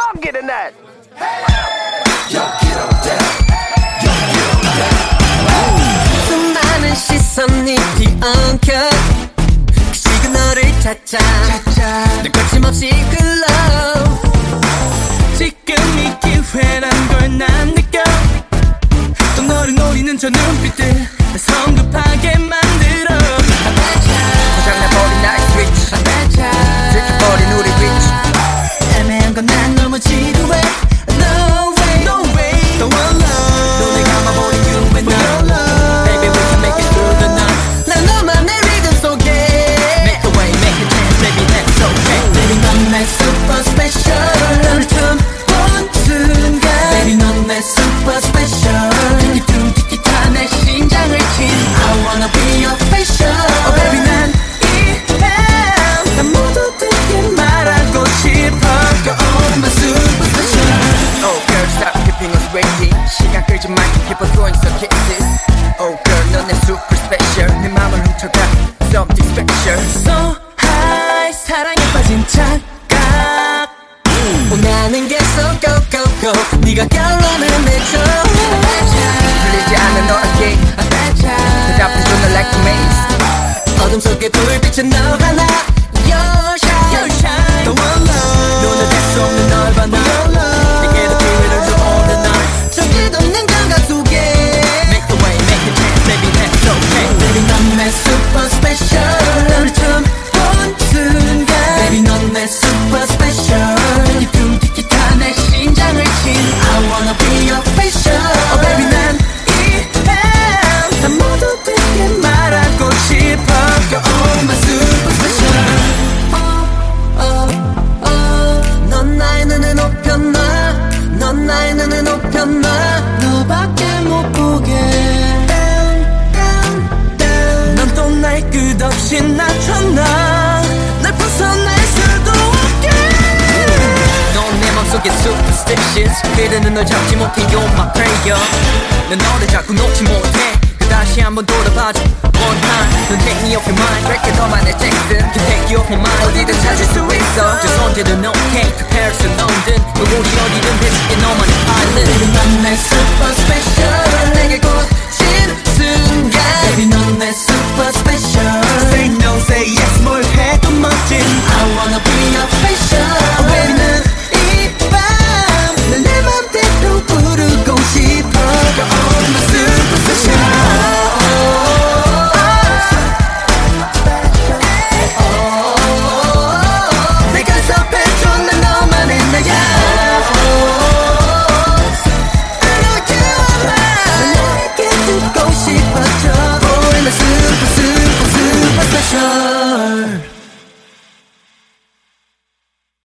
I'm getting that. Yo, get on down. Yo, get on down. 수많은 시선이 뒤엉켜 그 시그널을 찾아 늘 거침없이 흘러 지금 이 기회란 걸 난 느껴 또 너를 노리는 저 눈빛들 날 성급하게 만들어 고장나버린 나의 스위치 들켜버린 우리 위치 애매한 건 난 너무 지루해 No way, no way 더 one love 눈을 감아버린 you and I Baby we can make it through the night 난 너만의 리듬 속에 Make a way, make a chance, baby that's okay Baby 넌 내 super special 너를 처음 본 순간 Baby 넌 내 super special 틱틱 틱틱한 내 심장을 친 I wanna be your special Oh baby 난 이해 난 모두들께 말하고 싶어 You're all my super special Oh girl stop keeping us waiting 시간 끌지 말고 keep on doing some kisses Oh girl 넌 내 super special 내 맘을 훔쳐가 something special So high 사랑에 빠진 착각 원하는 게 so go go go 네가 결론을 내줘 풀리지 않는 너에게 대답해줘 널 like a maze 어둠 속에 불빛은 너 하나 Your shine The one love 눈을 뗄 수 없는 널 봐 내게도 기회를 줘 all the night 저기도 없는 감각 속에 Make the way, make a chance, baby that's okay Baby 넌 내 super special 너를 처음 본 순간 Baby 넌 내 super special 틱틱틱틱한 내 심장을 친 I wanna be your special Oh baby 난 이해 난 모두들께 말하고 싶어 You're all my super special 넌 나의 눈을 높였나 넌 나의 눈을 높였나 너밖에 못 보게 넌 또 날 끝없이 낮췄나 날 벗어날 수도 없게 넌 내 맘속에 superstitious 그대는 널 잡지 못해 You're my prayer 난 너를 자꾸 놓지 못해 다시 한번 돌아봐줘 One time 넌 take me off your mind 그렇게 너만의 Jackson Can take you off my mind 어디든 찾을 수 있어 just 언제든 okay Prepare 수 넘든 너 우리 어디든 대줄게 너만